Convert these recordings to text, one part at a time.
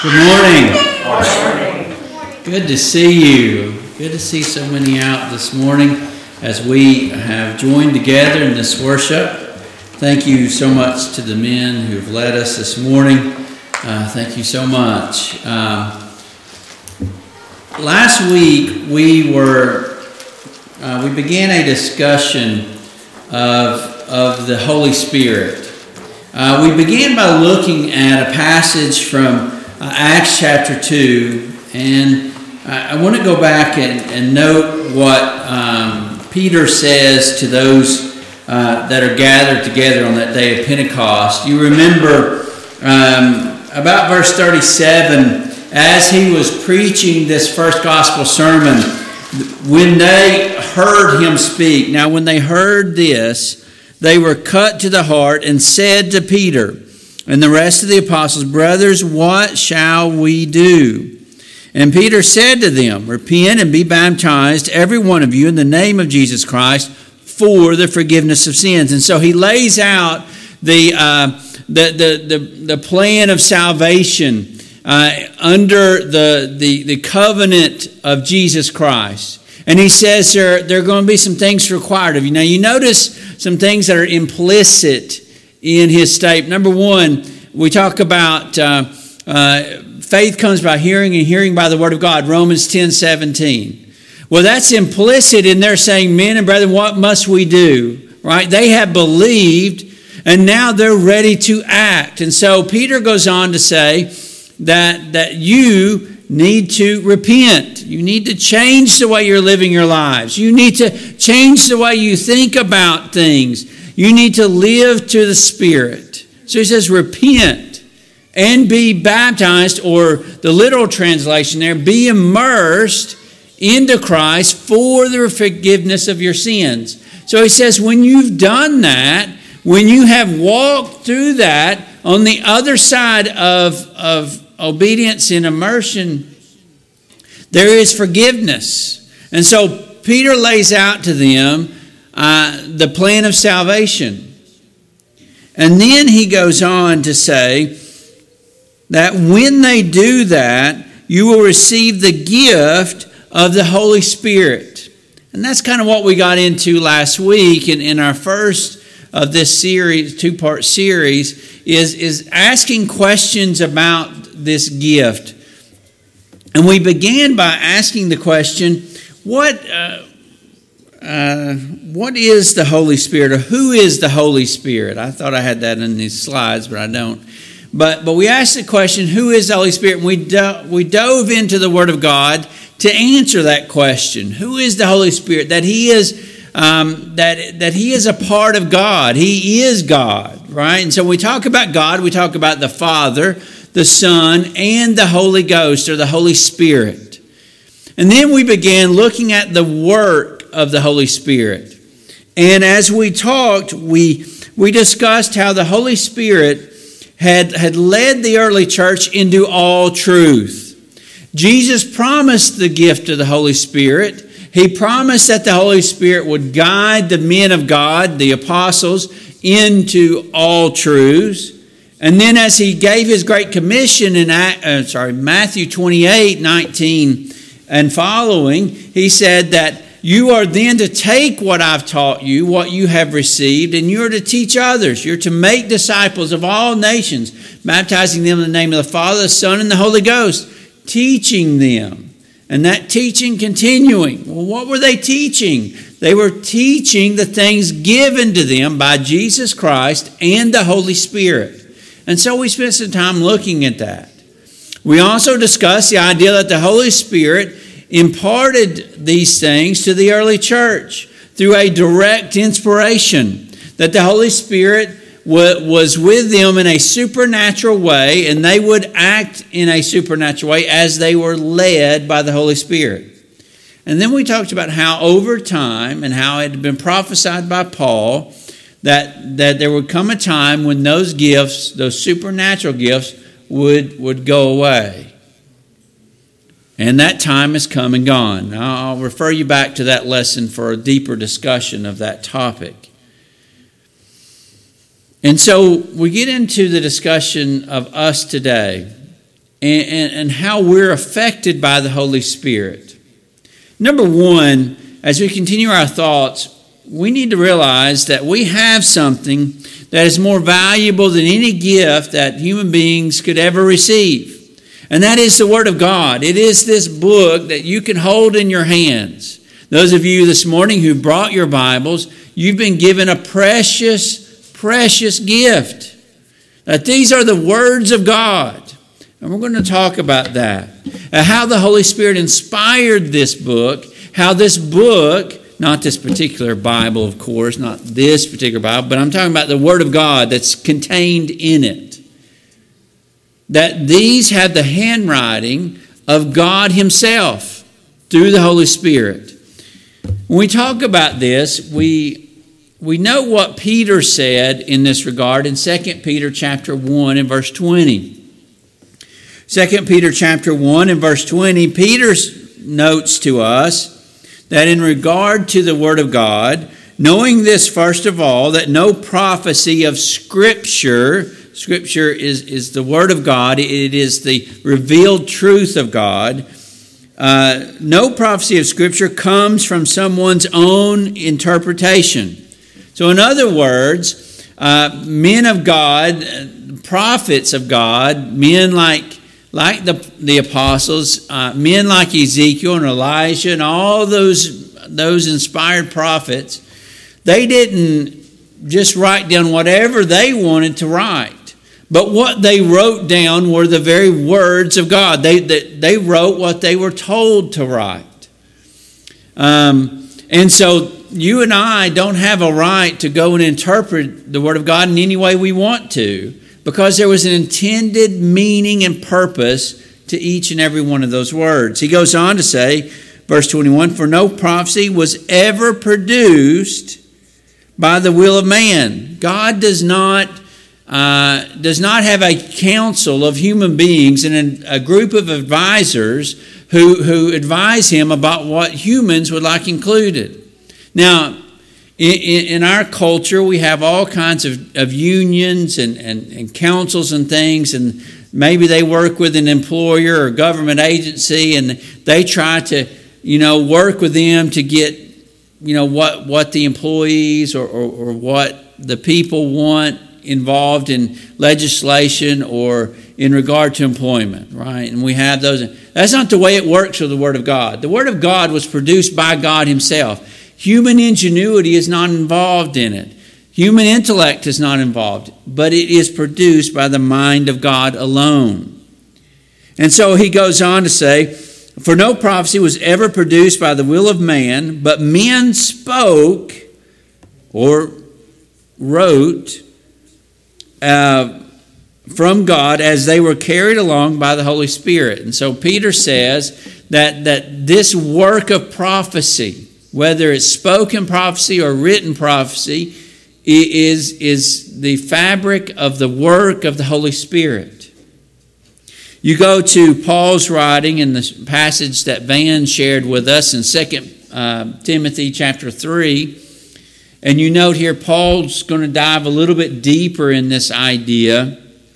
Good morning. Good to see you. Good to see so many out this morning as we have joined together in this worship. Thank you so much to the men who have led us this morning. Thank you so much. Last week we began a discussion of the Holy Spirit. We began by looking at a passage from Acts chapter 2, and I want to go back and note what Peter says to those that are gathered together on that day of Pentecost. You remember about verse 37, as he was preaching this first gospel sermon, when they heard him speak. Now, when they heard this, they were cut to the heart and said to Peter and the rest of the apostles, "Brothers, what shall we do?" And Peter said to them, "Repent and be baptized, every one of you, in the name of Jesus Christ, for the forgiveness of sins." And so he lays out the plan of salvation under the covenant of Jesus Christ. And he says there are going to be some things required of you. Now you notice some things that are implicit in his statement. Number one, we talk about faith comes by hearing, and hearing by the word of God, Romans 10:17. Well, that's implicit in their saying, "Men and brethren, what must we do?" Right? They have believed, and now they're ready to act. And so Peter goes on to say that you need to repent. You need to change the way you're living your lives. You need to change the way you think about things. You need to live to the Spirit. So he says, repent and be baptized, or the literal translation there, be immersed into Christ for the forgiveness of your sins. So he says, when you've done that, when you have walked through that, on the other side of obedience and immersion, there is forgiveness. And so Peter lays out to them the plan of salvation. And then he goes on to say that when they do that, you will receive the gift of the Holy Spirit. And that's kind of what we got into last week in our first of this series, two-part series, is asking questions about this gift. And we began by asking the question, what is the Holy Spirit, or who is the Holy Spirit? I thought I had that in these slides, but I don't. But we asked the question, who is the Holy Spirit? And we dove into the Word of God to answer that question. Who is the Holy Spirit? That He is that He is a part of God. He is God, right? And so when we talk about God, we talk about the Father, the Son, and the Holy Ghost, or the Holy Spirit. And then we began looking at the work of the Holy Spirit. And as we talked, we discussed how the Holy Spirit had led the early church into all truth. Jesus promised the gift of the Holy Spirit. He promised that the Holy Spirit would guide the men of God, the apostles, into all truths. And then as he gave his great commission in Matthew 28:19 and following, he said that you are then to take what I've taught you, what you have received, and you're to teach others. You're to make disciples of all nations, baptizing them in the name of the Father, the Son, and the Holy Ghost, teaching them. And that teaching continuing. Well, what were they teaching? They were teaching the things given to them by Jesus Christ and the Holy Spirit. And so we spent some time looking at that. We also discussed the idea that the Holy Spirit imparted these things to the early church through a direct inspiration, that the Holy Spirit was with them in a supernatural way, and they would act in a supernatural way as they were led by the Holy Spirit. And then we talked about how over time, and how it had been prophesied by Paul, that there would come a time when those gifts, those supernatural gifts, would go away. And that time has come and gone. Now, I'll refer you back to that lesson for a deeper discussion of that topic. And so we get into the discussion of us today. and how we're affected by the Holy Spirit. Number one, as we continue our thoughts, we need to realize that we have something that is more valuable than any gift that human beings could ever receive. And that is the Word of God. It is this book that you can hold in your hands. Those of you this morning who brought your Bibles, you've been given a precious, precious gift. That these are the words of God. And we're going to talk about that. How the Holy Spirit inspired this book. How this book, not this particular Bible, of course, not this particular Bible, but I'm talking about the Word of God that's contained in it. That these have the handwriting of God Himself through the Holy Spirit. When we talk about this, we know what Peter said in this regard in 2 Peter chapter 1 and verse 20. 2 Peter chapter 1 and verse 20, Peter notes to us that in regard to the Word of God, knowing this first of all, that no prophecy of Scripture is the Word of God. It is the revealed truth of God. No prophecy of Scripture comes from someone's own interpretation. So in other words, men of God, prophets of God, men like the apostles, men like Ezekiel and Elijah and all those inspired prophets, they didn't just write down whatever they wanted to write. But what they wrote down were the very words of God. They wrote what they were told to write. And so you and I don't have a right to go and interpret the Word of God in any way we want to, because there was an intended meaning and purpose to each and every one of those words. He goes on to say, verse 21, for no prophecy was ever produced by the will of man. God does not have a council of human beings and a group of advisors who advise him about what humans would like included. Now, in our culture, we have all kinds of unions and councils and things, and maybe they work with an employer or government agency, and they try to, work with them to get, what the employees or what the people want involved in legislation or in regard to employment, right? And we have those. That's not the way it works with the Word of God. The Word of God was produced by God Himself. Human ingenuity is not involved in it. Human intellect is not involved, but it is produced by the mind of God alone. And so he goes on to say, for no prophecy was ever produced by the will of man, but men spoke or wrote from God as they were carried along by the Holy Spirit. And so Peter says that this work of prophecy, whether it's spoken prophecy or written prophecy, is the fabric of the work of the Holy Spirit. You go to Paul's writing in the passage that Van shared with us in 2 Timothy chapter 3, and you note here Paul's going to dive a little bit deeper in this idea.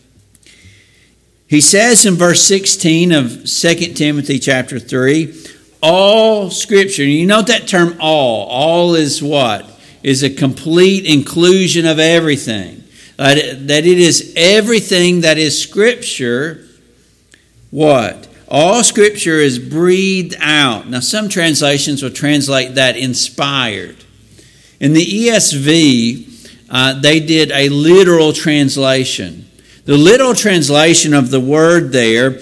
He says in verse 16 of 2 Timothy chapter 3, all Scripture, and you note that term all. All is what? Is a complete inclusion of everything. That it is everything that is Scripture. What? All Scripture is breathed out. Now some translations will translate that inspired. In the ESV, they did a literal translation. The literal translation of the word there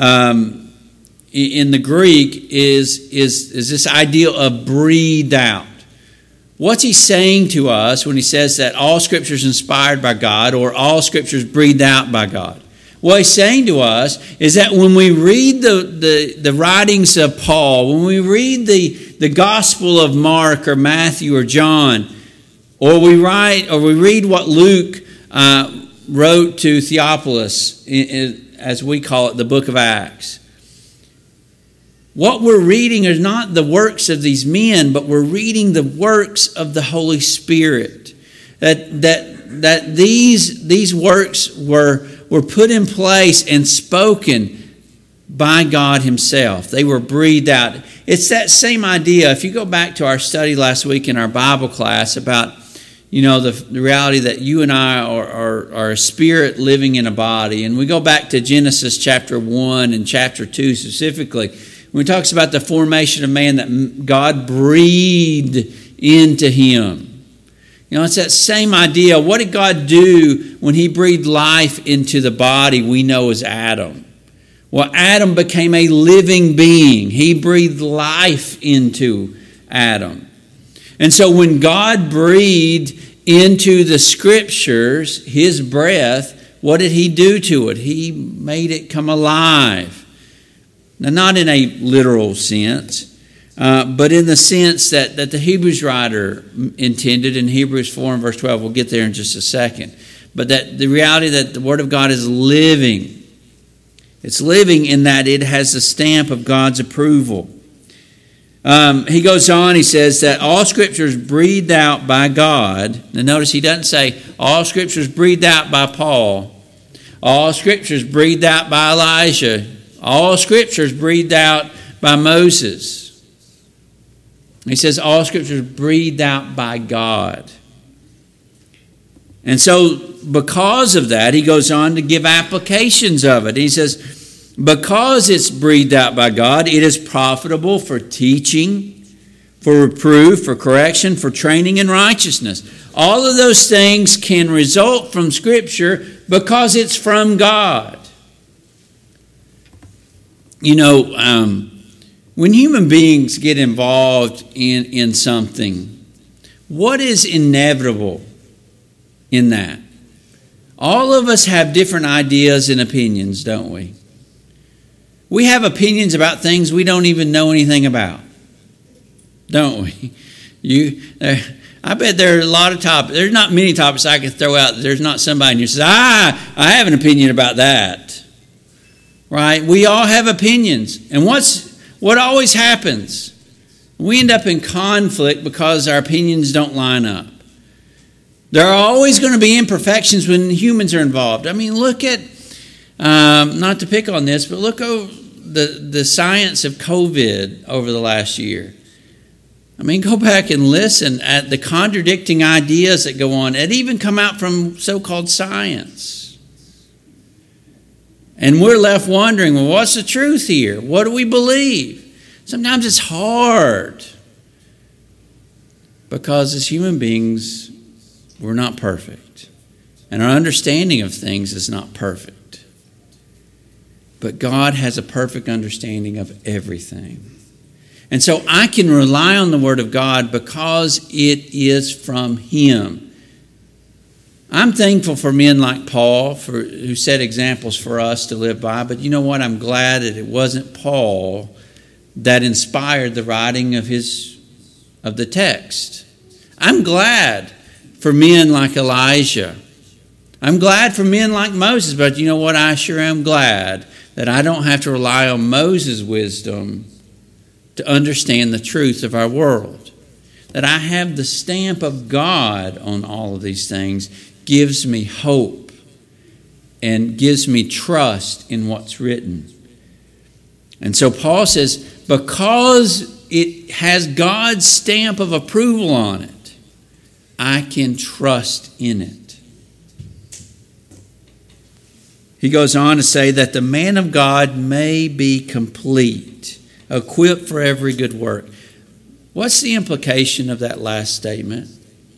in the Greek is this idea of breathed out. What's he saying to us when he says that all Scripture is inspired by God or all Scripture is breathed out by God? What he's saying to us is that when we read the writings of Paul, when we read the Gospel of Mark or Matthew or John, or we read what Luke wrote to Theophilus, as we call it, the book of Acts, what we're reading is not the works of these men, but we're reading the works of the Holy Spirit. That these works were put in place and spoken by God himself. They were breathed out. It's that same idea. If you go back to our study last week in our Bible class about, the reality that you and I are a spirit living in a body. And we go back to Genesis chapter 1 and chapter 2 specifically, when it talks about the formation of man that God breathed into him. It's that same idea. What did God do when he breathed life into the body we know as Adam? Well, Adam became a living being. He breathed life into Adam. And so when God breathed into the Scriptures his breath, what did he do to it? He made it come alive. Now, not in a literal sense, but in the sense that the Hebrews writer intended in Hebrews 4 and verse 12. We'll get there in just a second. But that the reality that the Word of God is living. It's living in that it has the stamp of God's approval. He goes on, he says that all Scripture is breathed out by God. Now notice he doesn't say all Scripture is breathed out by Paul. All Scripture is breathed out by Elijah. All Scripture is breathed out by Moses. He says all Scripture is breathed out by God. And so because of that, he goes on to give applications of it. He says, because it's breathed out by God, it is profitable for teaching, for reproof, for correction, for training in righteousness. All of those things can result from Scripture because it's from God. When human beings get involved in something, what is inevitable in that? All of us have different ideas and opinions, don't we? We have opinions about things we don't even know anything about, don't we? I bet there are a lot of topics. There's not many topics I can throw out. There's not somebody who says, I have an opinion about that. Right? We all have opinions. And what always happens? We end up in conflict because our opinions don't line up. There are always going to be imperfections when humans are involved. I mean, look at, not to pick on this, but look over the science of COVID over the last year. I mean, go back and listen at the contradicting ideas that go on that even come out from so-called science. And we're left wondering, well, what's the truth here? What do we believe? Sometimes it's hard because as human beings, we're not perfect. And our understanding of things is not perfect. But God has a perfect understanding of everything. And so I can rely on the Word of God because it is from Him. I'm thankful for men like Paul who set examples for us to live by. But you know what? I'm glad that it wasn't Paul that inspired the writing of the text. I'm glad for men like Elijah. I'm glad for men like Moses. But you know what? I sure am glad that I don't have to rely on Moses' wisdom to understand the truth of our world. That I have the stamp of God on all of these things gives me hope and gives me trust in what's written. And so Paul says, because it has God's stamp of approval on it, I can trust in it. He goes on to say that the man of God may be complete, equipped for every good work. What's the implication of that last statement?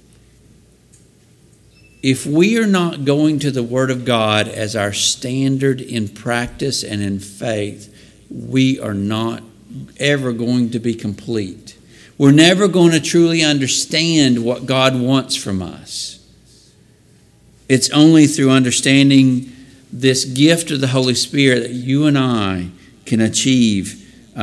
If we are not going to the Word of God as our standard in practice and in faith, we are not ever going to be complete. We're never going to truly understand what God wants from us. It's only through understanding this gift of the Holy Spirit that you and I can achieve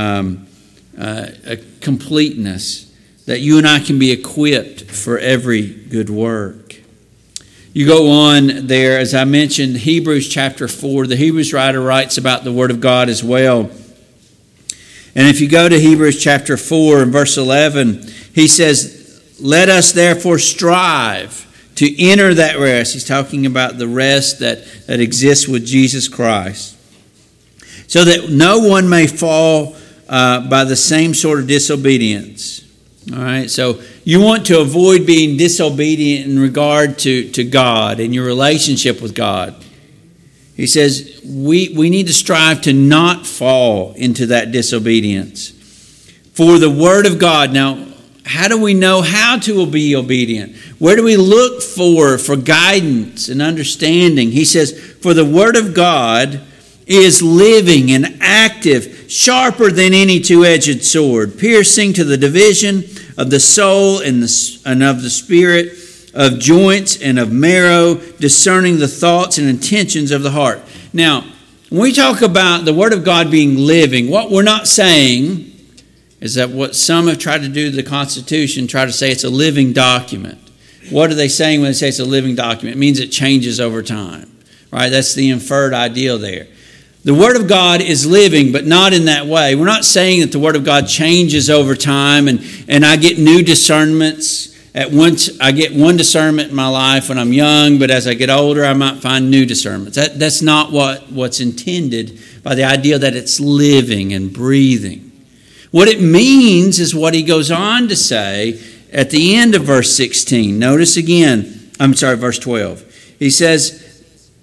a completeness, that you and I can be equipped for every good work. You go on there, as I mentioned, Hebrews chapter 4. The Hebrews writer writes about the Word of God as well. And if you go to Hebrews chapter 4 and verse 11, he says, let us therefore strive to enter that rest. He's talking about the rest that exists with Jesus Christ. so that no one may fall by the same sort of disobedience. All right, so you want to avoid being disobedient in regard to God and your relationship with God. He says we need to strive to not fall into that disobedience. For the Word of God, now, how do we know how to be obedient? Where do we look for guidance and understanding? He says, for the Word of God is living and active, sharper than any two-edged sword, piercing to the division of the soul and of the spirit, of joints and of marrow, discerning the thoughts and intentions of the heart. Now, when we talk about the Word of God being living, what we're not saying is that what some have tried to do to the Constitution, try to say it's a living document. What are they saying when they say it's a living document? It means it changes over time, right? That's the inferred ideal there. The Word of God is living, but not in that way. We're not saying that the Word of God changes over time and I get new discernments. At once, I get one discernment in my life when I'm young, but as I get older, I might find new discernments. That's not what's intended by the idea that it's living and breathing. What it means is what he goes on to say at the end of verse 16. Notice again, verse 12. He says,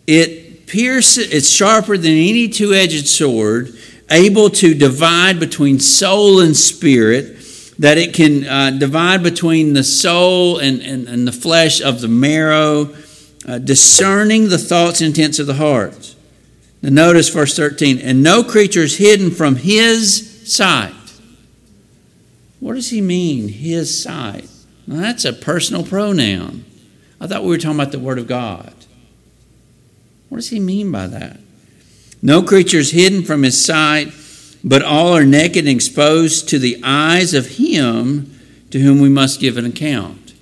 it's sharper than any two-edged sword, able to divide between soul and spirit, that it can divide between the soul and the flesh of the marrow, discerning the thoughts and intents of the heart. Now notice verse 13, and no creature is hidden from his sight. What does he mean, his sight? Well, that's a personal pronoun. I thought we were talking about the Word of God. What does he mean by that? No creature is hidden from his sight, but all are naked and exposed to the eyes of him to whom we must give an account.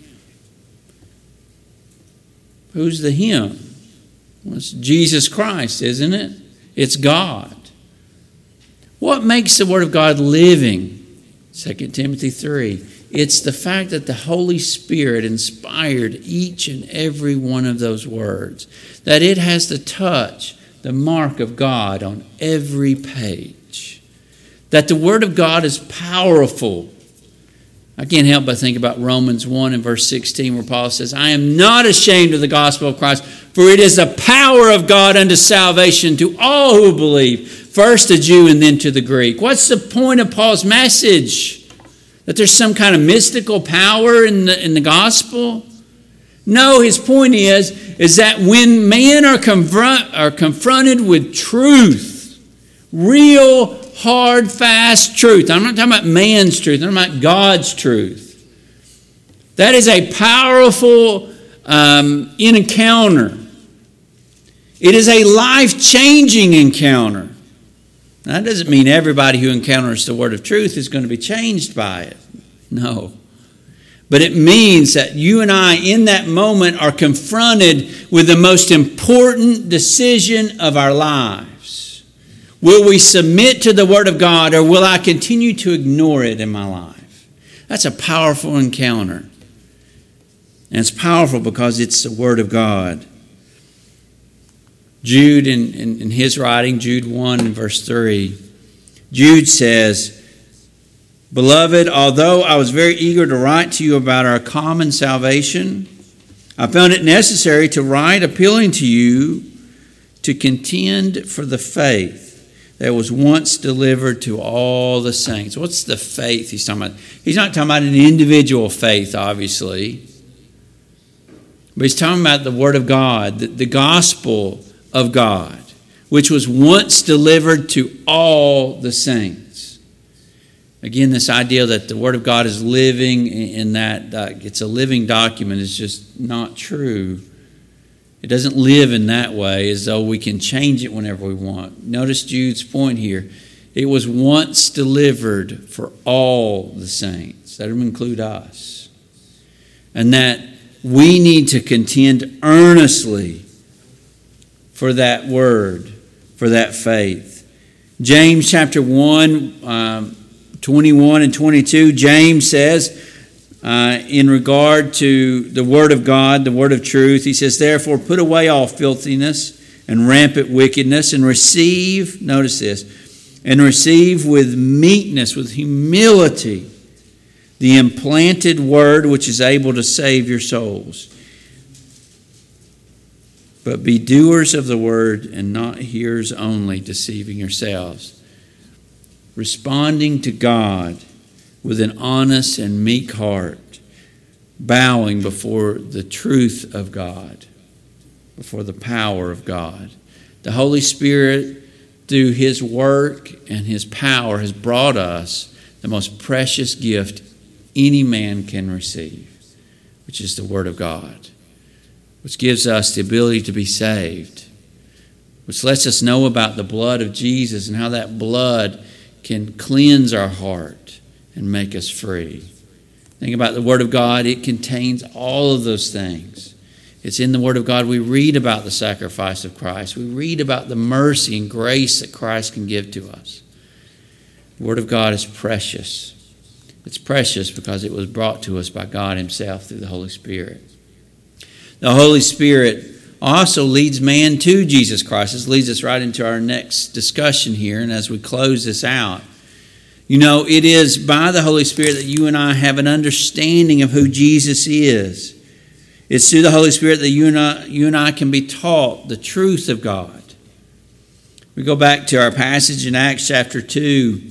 Who's the him? Well, it's Jesus Christ, isn't it? It's God. What makes the Word of God living? 2 Timothy 3. It's the fact that the Holy Spirit inspired each and every one of those words. That it has the touch, the mark of God on every page. That the Word of God is powerful. I can't help but think about Romans 1 and verse 16 where Paul says, I am not ashamed of the gospel of Christ, for it is the power of God unto salvation to all who believe, first the Jew and then to the Greek. What's the point of Paul's message? That there's some kind of mystical power in the gospel? No, his point is that when men are confronted with truth, real, hard, fast truth. I'm not talking about man's truth. I'm talking about God's truth. That is a powerful encounter. It is a life-changing encounter. Now, that doesn't mean everybody who encounters the word of truth is going to be changed by it. No. But it means that you and I, in that moment, are confronted with the most important decision of our lives. Will we submit to the Word of God, or will I continue to ignore it in my life? That's a powerful encounter. And it's powerful because it's the Word of God. Jude, in his writing, Jude 1 and verse 3, Jude says, Beloved, although I was very eager to write to you about our common salvation, I found it necessary to write appealing to you to contend for the faith that was once delivered to all the saints. What's the faith he's talking about? He's not talking about an individual faith, obviously, but he's talking about the Word of God, the gospel of God, which was once delivered to all the saints. Again, this idea that the Word of God is living in that it's a living document is just not true. It doesn't live in that way as though we can change it whenever we want. Notice Jude's point here. It was once delivered for all the saints. That would include us. And that we need to contend earnestly for that word, for that faith. James chapter 1, 21 and 22, James says, in regard to the Word of God, the Word of truth, he says, Therefore put away all filthiness and rampant wickedness, and receive, notice this, and receive with meekness, with humility, the implanted word which is able to save your souls. But be doers of the word and not hearers only, deceiving yourselves. Responding to God with an honest and meek heart, bowing before the truth of God, before the power of God. The Holy Spirit, through His work and His power, has brought us the most precious gift any man can receive, which is the Word of God, which gives us the ability to be saved, which lets us know about the blood of Jesus and how that blood can cleanse our heart and make us free. Think about the Word of God. It contains all of those things. It's in the Word of God we read about the sacrifice of Christ. We read about the mercy and grace that Christ can give to us. The Word of God is precious. It's precious because it was brought to us by God Himself through the Holy Spirit. The Holy Spirit also leads man to Jesus Christ. This leads us right into our next discussion here. And as we close this out, you know, it is by the Holy Spirit that you and I have an understanding of who Jesus is. It's through the Holy Spirit that you and I can be taught the truth of God. We go back to our passage in Acts chapter 2.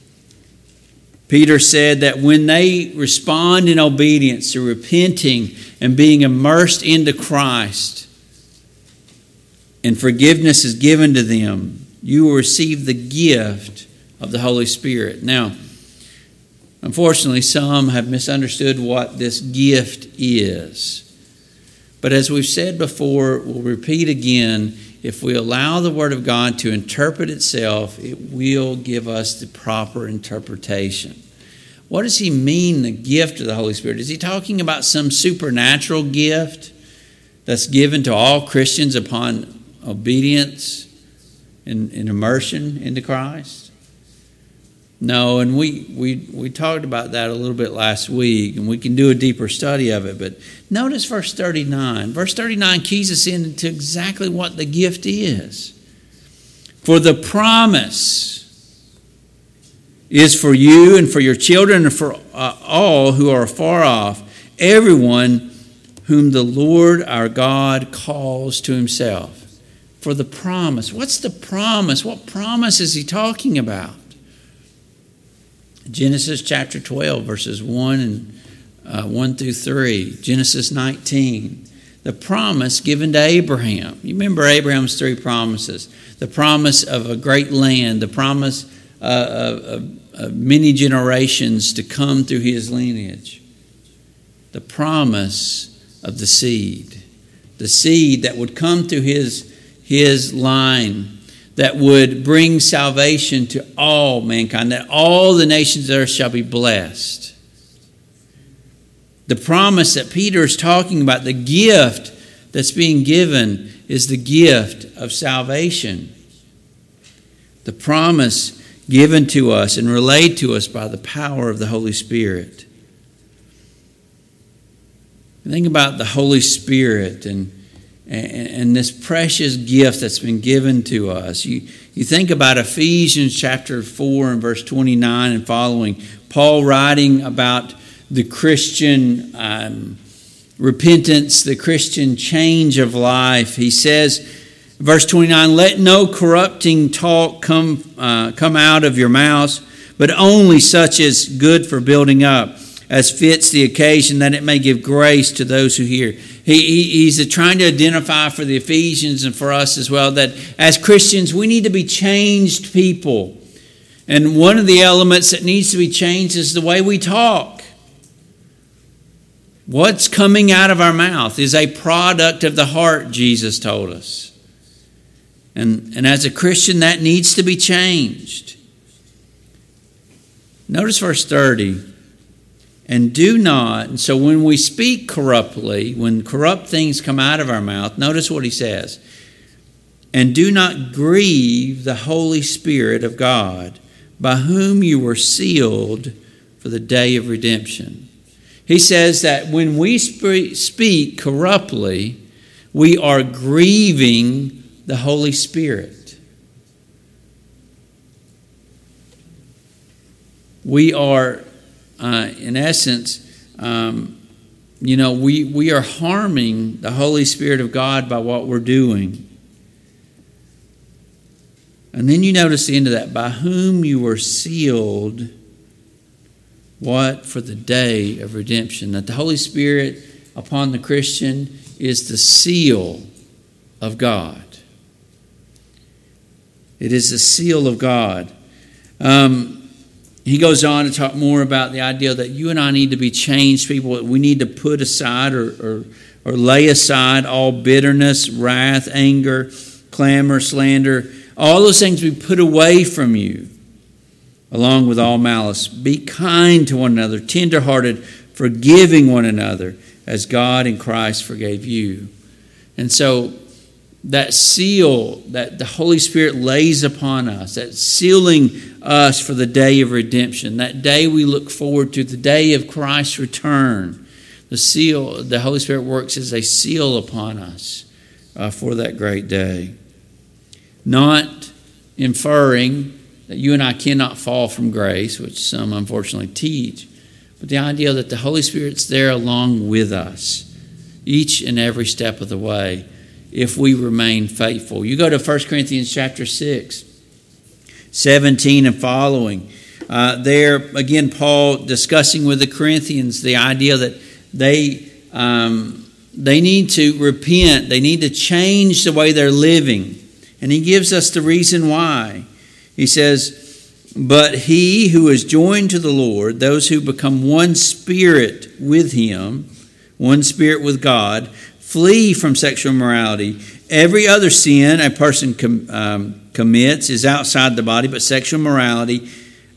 Peter said that when they respond in obedience to repenting and being immersed into Christ, and forgiveness is given to them, you will receive the gift of the Holy Spirit. Now, unfortunately, some have misunderstood what this gift is. But as we've said before, we'll repeat again, if we allow the Word of God to interpret itself, it will give us the proper interpretation. What does he mean, the gift of the Holy Spirit? Is he talking about some supernatural gift that's given to all Christians upon obedience and immersion into Christ? No, and we talked about that a little bit last week, and we can do a deeper study of it. But notice verse 39. Verse 39 keys us into exactly what the gift is. For the promise is for you and for your children and for all who are far off, everyone whom the Lord our God calls to Himself. For the promise. What's the promise? What promise is he talking about? Genesis chapter 12, verses 1 through 3. Genesis 19. The promise given to Abraham. You remember Abraham's three promises. The promise of a great land. The promise of many generations to come through his lineage. The promise of the seed. The seed that would come through his line, that would bring salvation to all mankind, that all the nations of the earth shall be blessed. The promise that Peter is talking about, the gift that's being given, is the gift of salvation. The promise given to us and relayed to us by the power of the Holy Spirit. Think about the Holy Spirit and this precious gift that's been given to us. You think about Ephesians chapter 4 and verse 29 and following. Paul writing about the Christian repentance, the Christian change of life. He says, verse 29, let no corrupting talk come out of your mouths, but only such as good for building up, as fits the occasion, that it may give grace to those who hear. He's trying to identify for the Ephesians and for us as well that as Christians we need to be changed people. And one of the elements that needs to be changed is the way we talk. What's coming out of our mouth is a product of the heart, Jesus told us. And as a Christian, that needs to be changed. Notice verse 30. And do not, and so when we speak corruptly, when corrupt things come out of our mouth, notice what he says. And do not grieve the Holy Spirit of God, by whom you were sealed for the day of redemption. He says that when we speak corruptly, we are grieving the Holy Spirit. We are, in essence, we are harming the Holy Spirit of God by what we're doing. And then you notice the end of that, by whom you were sealed, what? For the day of redemption. That the Holy Spirit upon the Christian is the seal of God. It is the seal of God. He goes on to talk more about the idea that you and I need to be changed people. We need to put aside or lay aside all bitterness, wrath, anger, clamor, slander, all those things we put away from you, along with all malice. Be kind to one another, tenderhearted, forgiving one another, as God in Christ forgave you. And so that seal that the Holy Spirit lays upon us, that sealing us for the day of redemption, that day we look forward to, the day of Christ's return. The seal, the Holy Spirit works as a seal upon us for that great day. Not inferring that you and I cannot fall from grace, which some unfortunately teach, but the idea that the Holy Spirit's there along with us each and every step of the way if we remain faithful. You go to 1 Corinthians chapter 6, 17 and following. There, again, Paul discussing with the Corinthians the idea that they need to repent. They need to change the way they're living. And he gives us the reason why. He says, but he who is joined to the Lord, those who become one spirit with him, one spirit with God, flee from sexual immorality. Every other sin a person commits is outside the body, but sexual immorality,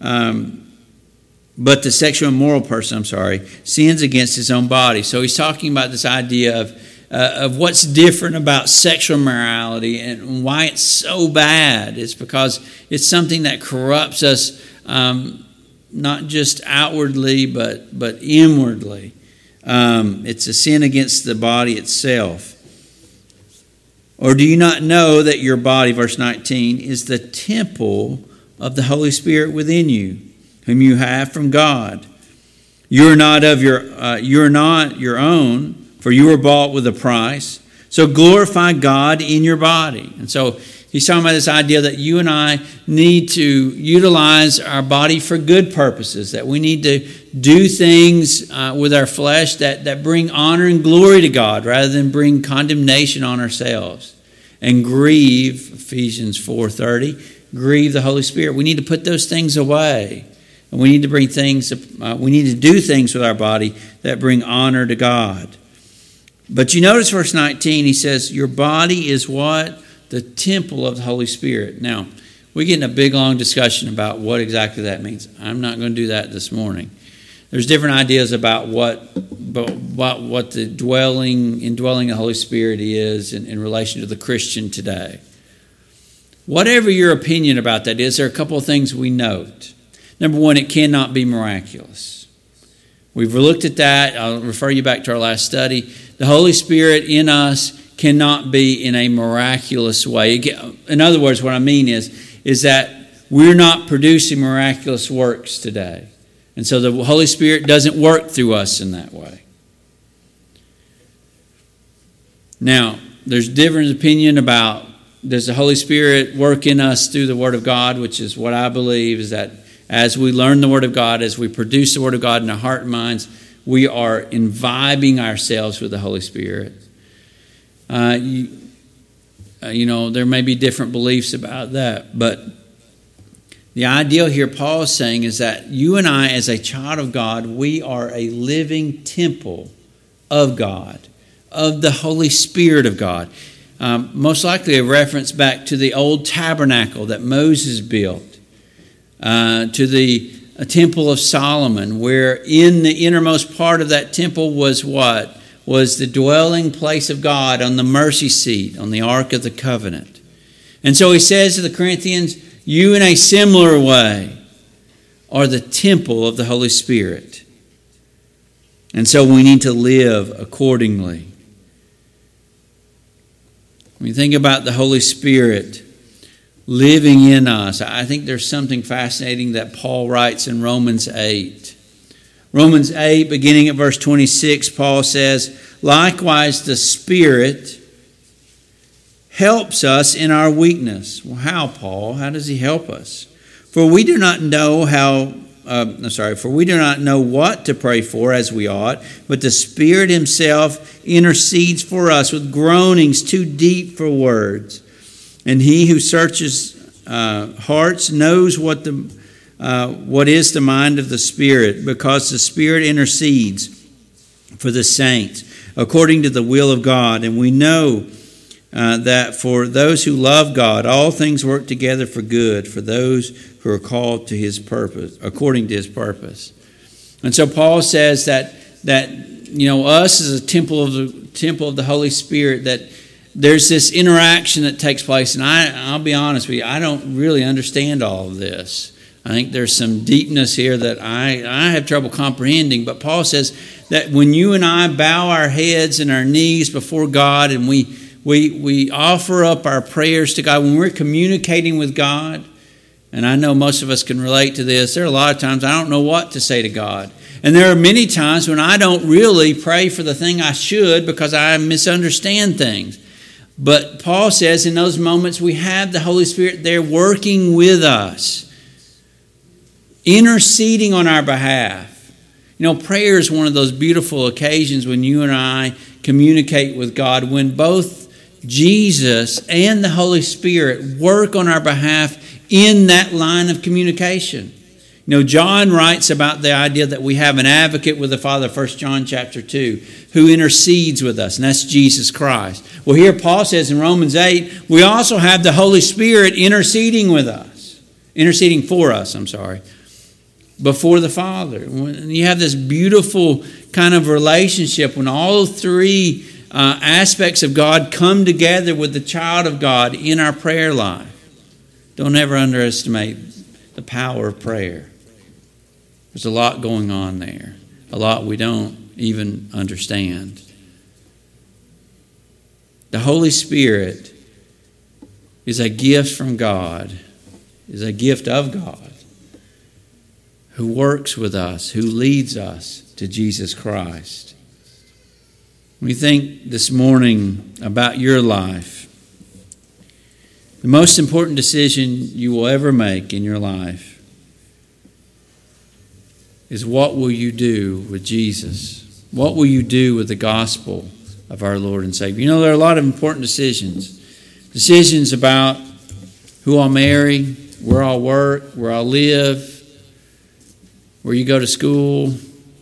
but the sexual immoral person, sins against his own body. So he's talking about this idea of what's different about sexual immorality and why it's so bad. It's because it's something that corrupts us, not just outwardly, but inwardly. It's a sin against the body itself. Or do you not know that your body, verse 19, is the temple of the Holy Spirit within you, whom you have from God? You are not your own, for you were bought with a price. So glorify God in your body. And so he's talking about this idea that you and I need to utilize our body for good purposes, that we need to do things with our flesh that bring honor and glory to God rather than bring condemnation on ourselves and grieve, Ephesians 4:30, grieve the Holy Spirit. We need to put those things away. And we need to we need to do things with our body that bring honor to God. But you notice verse 19, he says, your body is what? The temple of the Holy Spirit. Now, we get in a big, long discussion about what exactly that means. I'm not going to do that this morning. There's different ideas about what the indwelling the Holy Spirit is in relation to the Christian today. Whatever your opinion about that is, there are a couple of things we note. Number one, it cannot be miraculous. We've looked at that. I'll refer you back to our last study. The Holy Spirit in us cannot be in a miraculous way. In other words, what I mean is that we're not producing miraculous works today. And so the Holy Spirit doesn't work through us in that way. Now, there's different opinion about does the Holy Spirit work in us through the Word of God, which is what I believe is that as we learn the Word of God, as we produce the Word of God in our heart and minds, we are imbibing ourselves with the Holy Spirit. There may be different beliefs about that, but the ideal here Paul is saying is that you and I, as a child of God, we are a living temple of God, of the Holy Spirit of God. Most likely a reference back to the old tabernacle that Moses built, to the temple of Solomon, where in the innermost part of that temple was what? Was the dwelling place of God on the mercy seat, on the Ark of the Covenant. And so he says to the Corinthians, you in a similar way are the temple of the Holy Spirit. And so we need to live accordingly. When you think about the Holy Spirit living in us, I think there's something fascinating that Paul writes in Romans 8. Romans 8, beginning at verse 26, Paul says, "Likewise the Spirit helps us in our weakness." Well, how, Paul? How does he help us? For we do not know what to pray for as we ought, but the Spirit himself intercedes for us with groanings too deep for words. And he who searches hearts knows what is the mind of the Spirit, because the Spirit intercedes for the saints according to the will of God. And we know that for those who love God, all things work together for good, for those who are called to his purpose, according to his purpose. And so Paul says that us as a temple of the Holy Spirit, that there's this interaction that takes place. And I'll be honest with you, I don't really understand all of this. I think there's some deepness here that I have trouble comprehending. But Paul says that when you and I bow our heads and our knees before God, and we offer up our prayers to God, when we're communicating with God, and I know most of us can relate to this, there are a lot of times I don't know what to say to God. And there are many times when I don't really pray for the thing I should because I misunderstand things. But Paul says in those moments we have the Holy Spirit there working with us, interceding on our behalf. Prayer is one of those beautiful occasions when you and I communicate with God, when both Jesus and the Holy Spirit work on our behalf in that line of communication. John writes about the idea that we have an advocate with the Father, 1 John chapter 2, who intercedes with us, and that's Jesus Christ. Well, here Paul says in Romans 8, we also have the Holy Spirit interceding for us, before the Father. When you have this beautiful kind of relationship when all three aspects of God come together with the child of God in our prayer life. Don't ever underestimate the power of prayer. There's a lot going on there, a lot we don't even understand. The Holy Spirit is a gift from God, is a gift of God, who works with us, who leads us to Jesus Christ. When you think this morning about your life, the most important decision you will ever make in your life is, what will you do with Jesus? What will you do with the gospel of our Lord and Savior? There are a lot of important decisions. Decisions about who I'll marry, where I'll work, where I'll live, where you go to school.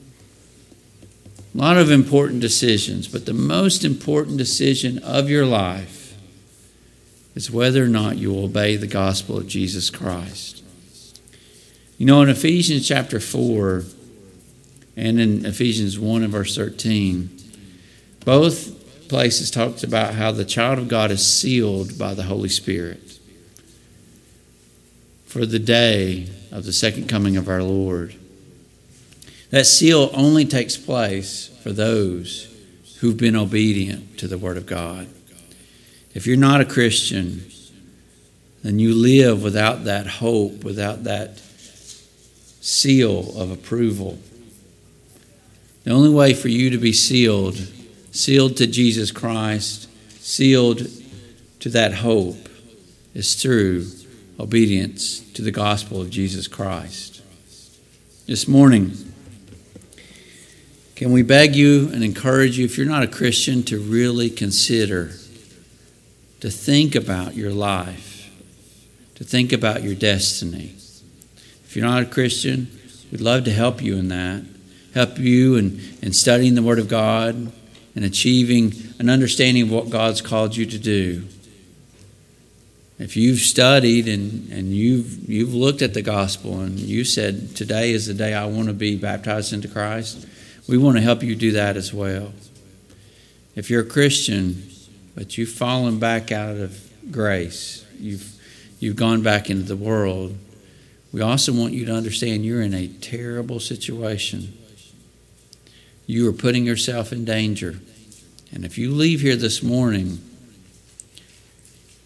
A lot of important decisions, but the most important decision of your life is whether or not you will obey the gospel of Jesus Christ. In Ephesians chapter 4 and in Ephesians 1 and verse 13, both places talks about how the child of God is sealed by the Holy Spirit for the day of the second coming of our Lord. That seal only takes place for those who've been obedient to the Word of God. If you're not a Christian, then you live without that hope, without that seal of approval. The only way for you to be sealed to Jesus Christ, sealed to that hope, is through obedience to the gospel of Jesus Christ. This morning, can we beg you and encourage you, if you're not a Christian, to really consider, to think about your life, to think about your destiny. If you're not a Christian, we'd love to help you in that, help you in studying the Word of God and achieving an understanding of what God's called you to do. If you've studied and you've looked at the gospel and you said, today is the day I want to be baptized into Christ, we want to help you do that as well. If you're a Christian, but you've fallen back out of grace, you've gone back into the world, we also want you to understand you're in a terrible situation. You are putting yourself in danger. And if you leave here this morning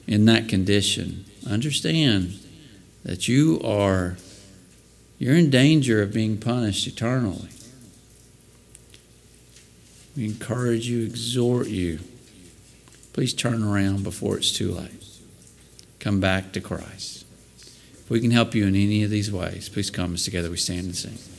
in that condition, understand that you're in danger of being punished eternally. We encourage you, exhort you. Please turn around before it's too late. Come back to Christ. If we can help you in any of these ways, please come as together we stand and sing.